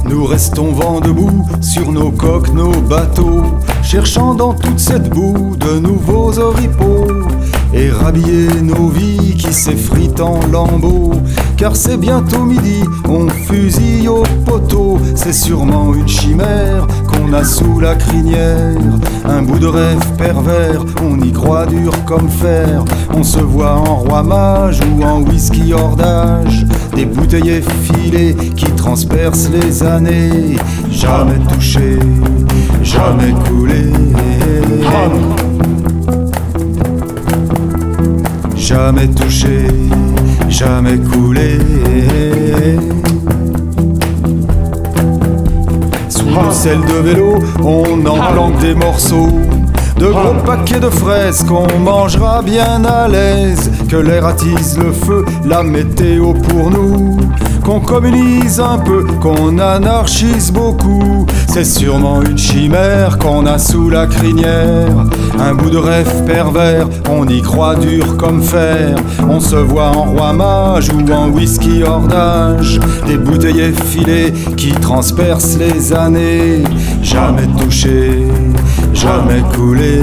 Nous restons vent debout sur nos coques, nos bateaux, cherchant dans toute cette boue de nouveaux oripeaux, et rhabiller nos vies qui s'effritent en lambeaux. Car c'est bientôt midi, on fusille au poteau. C'est sûrement une chimère qu'on a sous la crinière, un bout de rêve pervers, on y croit dur comme fer. On se voit en roi mage ou en whisky hors d'âge, des bouteilles effilées qui transpercent les années. Jamais touché, jamais coulé, jamais touché, jamais coulé. Sous le sel de vélo, on en planque des morceaux, de gros paquets de fraises qu'on mangera bien à l'aise. Que l'air attise le feu, la météo pour nous, qu'on communise un peu, qu'on anarchise beaucoup. C'est sûrement une chimère qu'on a sous la crinière, un bout de rêve pervers, on y croit dur comme fer. On se voit en roi mage ou en whisky hors d'âge, des bouteilles effilées qui transpercent les années. Jamais touché, jamais coulé,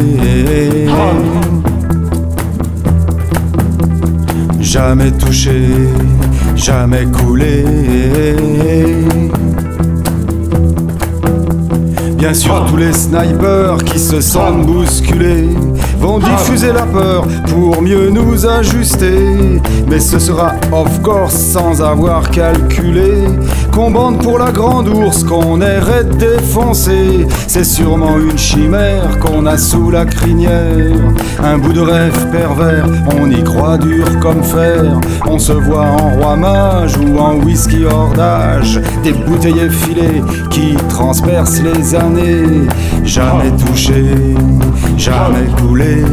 jamais touché, jamais coulé. Bien sûr, tous les snipers qui se sentent bousculés vont diffuser la peur pour mieux nous ajuster. Mais ce sera of course sans avoir calculé qu'on bande pour la grande ours, qu'on errait défoncé. C'est sûrement une chimère qu'on a sous la crinière, un bout de rêve pervers, on y croit dur comme fer. On se voit en roi mage ou en whisky hors d'âge, des bouteilles effilées qui transpercent les années. Jamais touché, jamais coulé,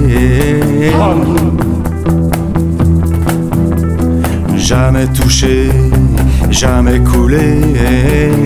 jamais touché, jamais coulé.